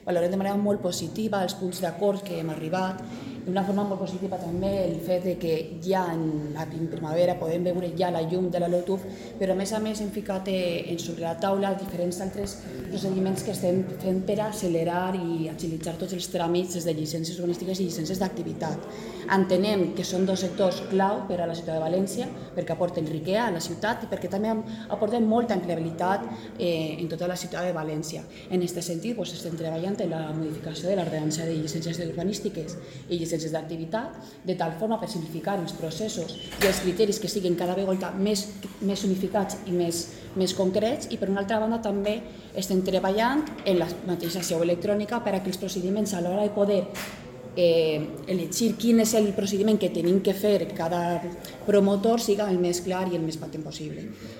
Valorem de manera molt positiva els punts d'acord que hem arribat, d'una forma molt positiva també el fet que ja en la primavera podem veure ja la llum de la LOTUF, però a més hem ficat sobre la taula diferents altres procediments que estem fent per accelerar i agilitzar tots els tràmits des de llicències urbanístiques i llicències d'activitat. Entenem que són dos sectors clau per a la ciutat de València, perquè aporten riquesa a la ciutat i perquè també aporten molta empleabilitat en tota la ciutat de València. En aquest sentit, estem treballant en la modificació de l'ordenança de llicències urbanístiques i llicències d'activitat, de tal forma per simplificar els processos i els criteris que siguin cada vegada més unificats i més concrets, i per una altra banda també estem treballant en la mateixa seu electrònica per a que els procediments a l'hora de poder elegir quin és el procediment que tenim que fer cada promotor siga el més clar i el més patent possible.